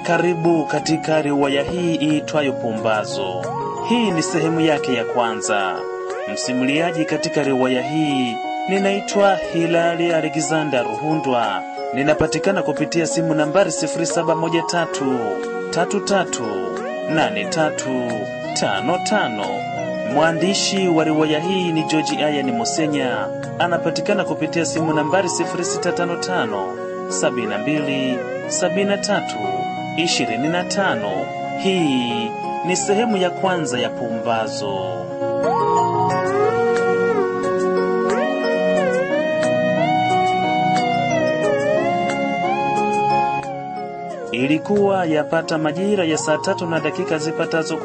Karibu katika riwaya hii iitwayo Pumbazo. Hii ni sehemu yake ya kwanza. Msimuliaji katika riwaya hii ninaitwa Hilali Alexander Ruhundwa. Ninapatikana kupitia simu nambari 0713338355. Mwandishi wa riwaya hii ni George Ayani Mosenya. Anapatikana kupitia simu nambari 0655727325. Hii ni sehemu ya kwanza ya Pumbazo. Ilikuwa yapata majira ya saa 3 na dakika zipatazo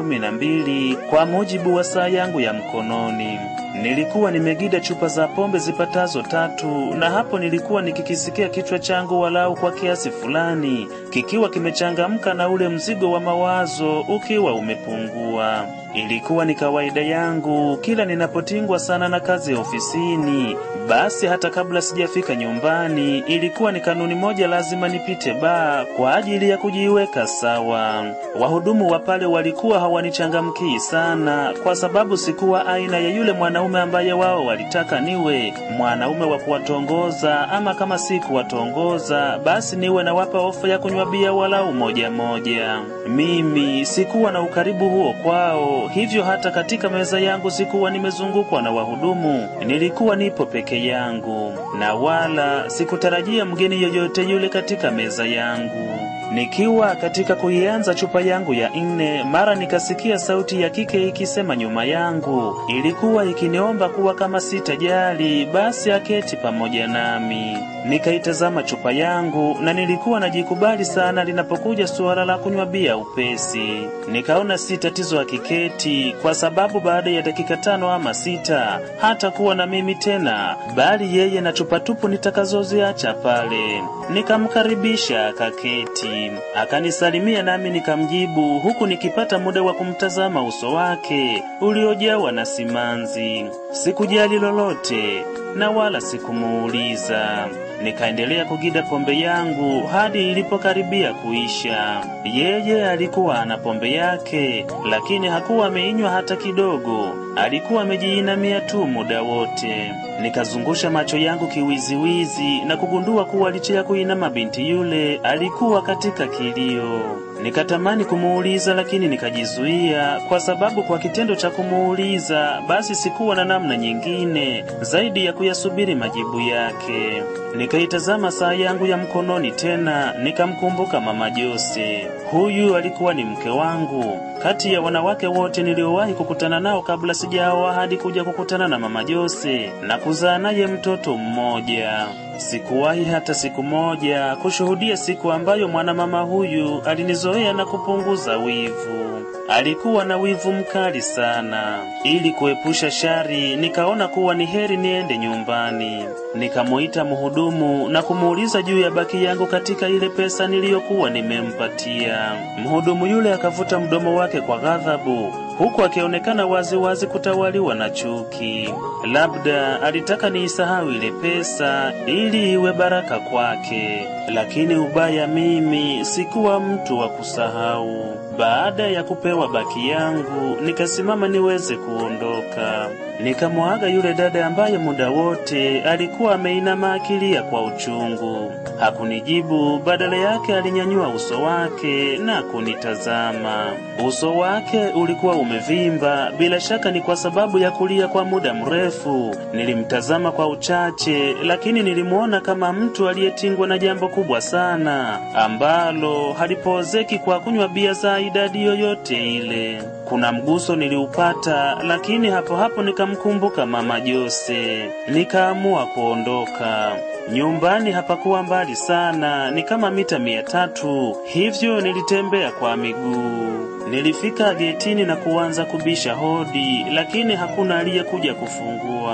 12 kwa mujibu wa saa yangu ya mkononi. Nilikuwa nimegida chupa za pombe zipatazo 3, na hapo nilikuwa nikikisikia kichwa changu walau kwa kiasi fulani kikiwa kimechangamka na ule mzigo wa mawazo ukiwa umepungua. Ilikuwa ni kawaida yangu kila ninapotingwa sana na kazi ofisini, basi hata kabla sijafika nyumbani ilikuwa ni kanuni moja, lazima nipite baa kwa ajili ya kujiweka sawa. Wahudumu wa pale walikuwa hawanichangamkii sana kwa sababu sikuwa aina ya yule mwanaume ambaye wao walitaka niwe mwanaume wa kuwatongoza, ama kama si kuwatongoza basi niwe na wapa ofa ya kunywa bia walau moja moja. Mimi sikuwa na ukaribu huo kwao, hivyo hata katika meza yangu sikuwa nimezungukwa na wahudumu, nilikuwa nipo peke yangu na wala sikutarajia mgeni yoyote yule katika meza yangu. Nikiwa katika kuianza chupa yangu ya 4, mara nikasikia sauti ya kike ikisema nyuma yangu. Ilikuwa ikiniomba kuwa kama sitajali basi aketi pamoja nami. Nikaitazama chupa yangu na nilikuwa najikubali sana linapokuja suala la kunywa bia upesi. Nikaona si tatizo akiketi kwa sababu baada ya dakika 5 ama 6 hata kuwa na mimi tena, bali yeye na chupa tupu nitakazoziacha pale. Nikamkaribisha akaketi. Akanisalimia nami nikamjibu huku nikipata muda wa kumtazama uso wake uliojawa na simanzi. Sikujali lolote na wala sikumuuliza. Nikaendelea kugida pombe yangu hadi ilipokaribia kuisha. Yeye alikuwa ana pombe yake, lakini hakuwa ameinywa hata kidogo. Alikuwa amejiinamia tu muda wote. Nikazungusha macho yangu kiwiziwizi na kugundua kuwa licha ya kuinama binti yule alikuwa katika kilio. Nikatamani kumuuliza lakini nikajizuia kwa sababu kwa kitendo cha kumuuliza basi sikuwa na namna nyingine zaidi ya kuyasubiri majibu yake. Nikaitazama saa yangu ya mkononi tena, nikamkumbuka Mama Jose. Huyu alikuwa ni mke wangu. Kati ya wanawake wote niliowahi kukutana nao kabla sijaoa hadi kuja kukutana na Mama Jose na kuzaa naye mtoto mmoja, sikuwahi hata siku moja kushuhudia siku ambayo mwanamama huyu alinizoea na kupunguza wivu. Alikuwa na wivu mkali sana. Ili kuepusha shari, nikaona kuwa ni heri niende nyumbani. Nikamuita mhudumu na kumuuliza juu ya baki yangu katika ile pesa niliyokuwa nimempatia. Mhudumu yule akavuta mdomo wake kwa ghadhabu, huku akionekana wazi kutawaliwa na chuki. Labda alitaka niisahau ile pesa ili iwe baraka kwake, lakini ubaya mimi sikuwa mtu wa kusahau. Baada ya kupewa baki yangu, nikasimama niweze kuondoka. Nikamuaga yule dada ambaye muda wote alikuwa ameinama akilia kwa uchungu. Hakunijibu, badala yake alinyanyua uso wake na kunitazama. Uso wake ulikuwa umevimba, bila shaka ni kwa sababu ya kulia kwa muda mrefu. Nilimtazama kwa uchache, lakini nilimuona kama mtu aliyetingwa na jambo kubwa sana ambalo halipozeki kwa kunywa bia za idadi yoyote ile. Kuna mguso niliupata, lakini hapo nikamkumbuka Mama Jose. Nikaamua kuondoka. Nyumbani hapakuwa mbali sana, ni kama mita 300, hivyo nilitembea kwa miguu. Nilifika getini na kuanza kubisha hodi, lakini hakuna aliyekuja kufungua.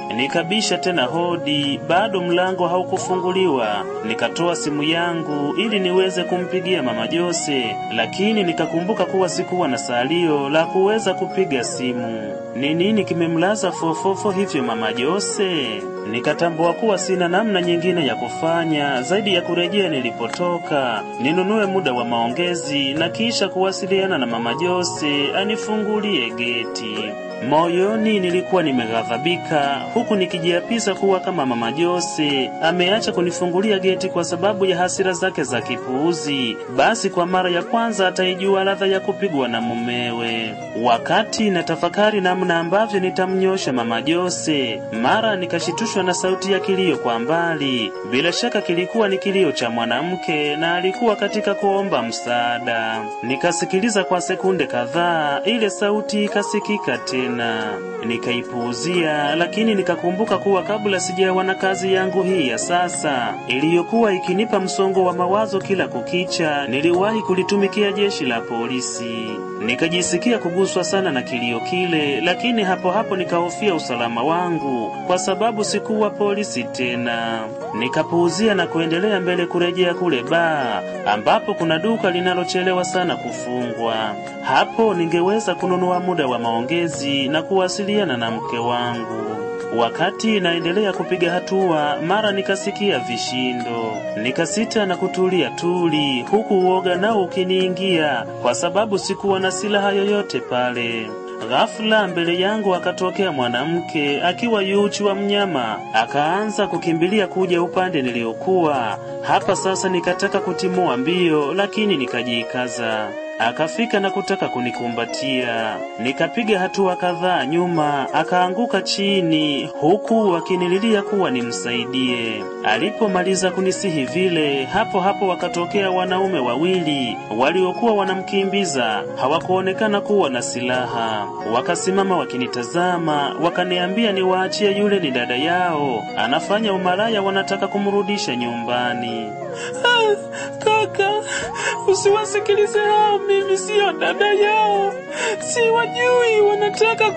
Nikabisha tena hodi, bado mlango haukufunguliwa. Nikatoa simu yangu ili niweze kumpigia mama Jose, lakini nikakumbuka kuwa sikuwa na salio la kuweza kupiga simu. Ni nini kimemlaza fofofo hivyo mama Jose? Nikatambua kuwa sina namna nyingine ya kufanya zaidi ya kurejea nilipotoka, ninunue muda wa maongezi na kisha kuwasiliana na mama Jose anifungulie geti. Moyoni nilikuwa nimeghadhabika, huku nikijiapisa kuwa kama mama Jose ameacha kunifungulia geti kwa sababu ya hasira zake za kipuuzi, basi kwa mara ya kwanza ataijua ladha ya kupigwa na mumewe. Wakati natafakari namna ambavyo nitamnyosha mama Jose, mara nikashitushwa na sauti ya kilio kwa mbali. Bila shaka kilikuwa ni kilio cha mwanamke na alikuwa katika kuomba msaada. Nikasikiliza kwa sekunde kadhaa, ile sauti ikasikika tena. Nikaipuuzia, lakini nikakumbuka kuwa kabla sijawa na kazi yangu hii ya sasa iliyokuwa ikinipa msongo wa mawazo kila kukicha, niliwahi kulitumikia jeshi la polisi. Nikajisikia kuguswa sana na kilio kile, lakini hapo nikahofia usalama wangu kwa sababu sikuwa polisi tena. Nikapuuzia na kuendelea mbele kurejea kule baa ambapo kuna duka linalochelewa sana kufungwa. Hapo ningeweza kununua muda wa maongezi na kuwasiliana na mke wangu. Wakati naendelea kupiga hatua, mara nikasikia vishindo. Nikasita na kutulia tuli, huku uoga nao ukiniingia kwa sababu sikuwa na silaha yoyote pale. Ghafla mbele yangu akatokea mwanamke akiwa yuchi wa mnyama, akaanza kukimbilia kuja upande niliokuwa. Hapa sasa nikataka kutimua mbio, lakini nikajikaza. Akafika na kutaka kunikumbatia. Nikapiga hatua kadhaa nyuma, akaanguka chini huku akinililia kuwa nimsaidie. Alipomaliza kunisihi vile, hapo wakatokea wanaume wawili waliokuwa wanamkimbiza. Hawakuonekana kuwa na silaha. Wakasimama wakinitazama, wakaniambia niwaachie, yule ni dada yao, anafanya umalaya, wanataka kumrudisha nyumbani. Kaka, usiwasikilize hao, mimi sio dada yao. Siwajui, wanataka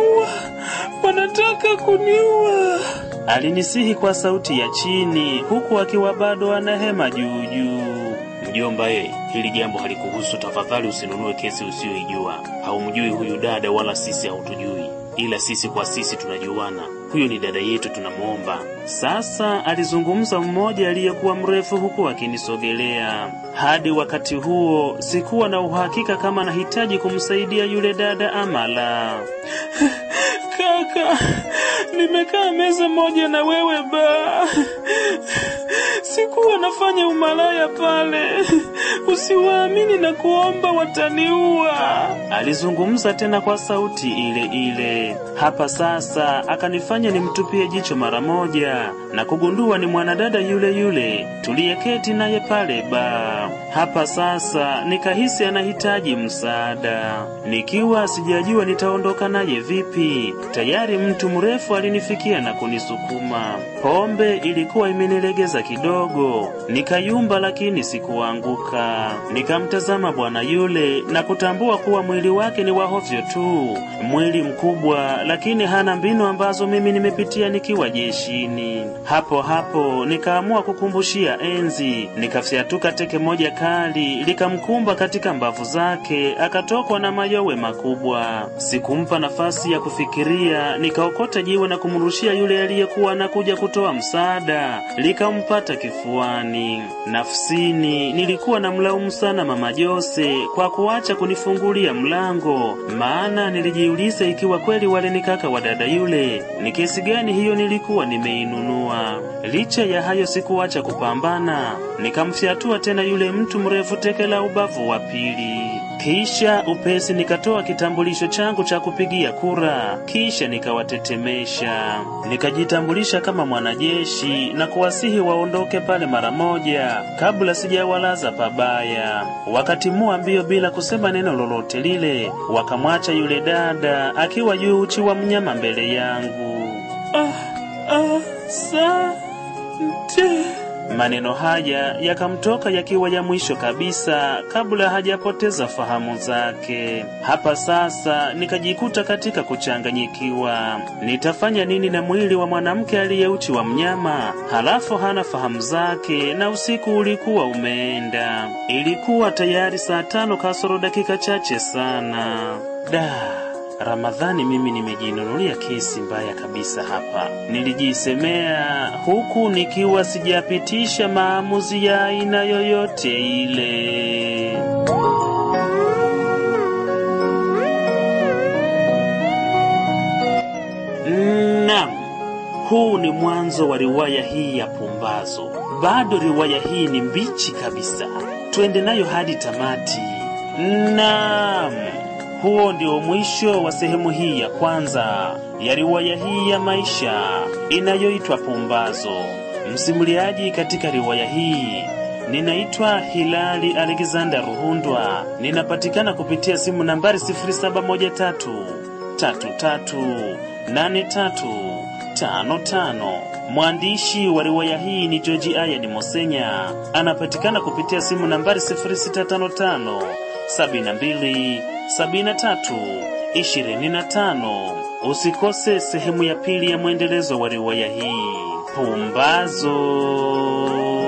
kuniua. Alinisihi kwa sauti ya chini huku akiwa bado anahema juu. Mjomba, hili jambo halikuhusu, tafadhali usinunue kesi usiyoijua. Haumjui huyu dada wala sisi hautujui, ila sisi kwa sisi tunajuana. Huyo ni dada yetu, tunamuomba. Sasa alizungumza mmoja aliyekuwa mrefu huku akinisogelea. Hadi wakati huo sikuwa na uhakika kama nahitaji kumsaidia yule dada ama la. Kaka, nimekaa meza moja na wewe sikuwa nafanya umalaya pale. Usiwaamini na kuomba, wataniua. Alizungumza tena kwa sauti ile. Hapa sasa akanifanya nimtupie jicho mara moja na kugundua ni mwanadada yule tuliyeketi naye pale baa. Hapa sasa nikahisi anahitaji msaada. Nikiwa sijajua nitaondoka naye vipi, tayari mtu mrefu alinifikia na kunisukuma. Pombe ilikuwa imenilegeza kidogo, nikayumba lakini sikuanguka. Nikamtazama bwana yule na kutambua kuwa mwili wake ni wahovyo tu. Mwili mkubwa lakini hana mbinu ambazo mimi nimepitia nikiwa jeshini. Hapo nikaamua kukumbushia enzi. Nikafyatuka teke moja kali, likamkumba katika mbavu zake, akatokwa na mayowe makubwa. Sikumpa nafasi ya kufikiria, nikaokota jiwe na kumrushia yule aliyekuwa anakuja kutoa msaada, likampata kifuani. Nafsini nilikuwa namlaumu sana mama Jose kwa kuacha kunifungulia mlango, maana nilijiuliza ikiwa kweli wale ni kaka wa dada yule, ni kesi gani hiyo nilikuwa nimeinunua. Licha ya hayo sikuacha kupambana, nikamfyatua tena yule mtu mrefu teke la ubavu wa pili. Kisha upesi nikatoa kitambulisho changu cha kupigia kura, kisha nikawatetemesha. Nikajitambulisha kama mwanajeshi na kuwasihi waondoke pale mara moja kabla sijawalaza pabaya. Wakatimua mbio bila kusema neno lolote lile, wakamwacha yule dada akiwa yuchi wa mnyama mbele yangu. Asante. Maneno haya yakamtoka yakiwa ya mwisho kabisa kabla hajapoteza fahamu zake. Hapa sasa nikajikuta katika kuchanganyikiwa. Nitafanya nini na mwili wa mwanamke aliyeuchi wa mnyama, halafu hana fahamu zake, na usiku ulikuwa umeenda. Ilikuwa tayari saa 5 kasoro dakika chache sana. Ramadhani, mimi nimejinunulia kesi mbaya kabisa hapa, nilijisemea huku nikiwa sijapitisha maamuzi ya aina yoyote ile. Naam, huu ni mwanzo wa riwaya hii ya Pumbazo. Bado riwaya hii ni mbichi kabisa, twende nayo hadi tamati. Naam, huo ndio mwisho wa sehemu hii ya kwanza ya riwaya hii ya maisha inayoitwa Pumbazo. Msimuliaji katika riwaya hii ninaitwa Hilali Alexander Ruhundwa. Ninapatikana kupitia simu nambari 0713338355. Mwandishi wa riwaya hii ni George Ayani Mosenya. Anapatikana kupitia simu nambari 0655727325. Usikose sehemu ya pili ya mwendelezo wa riwaya hii Pumbazo.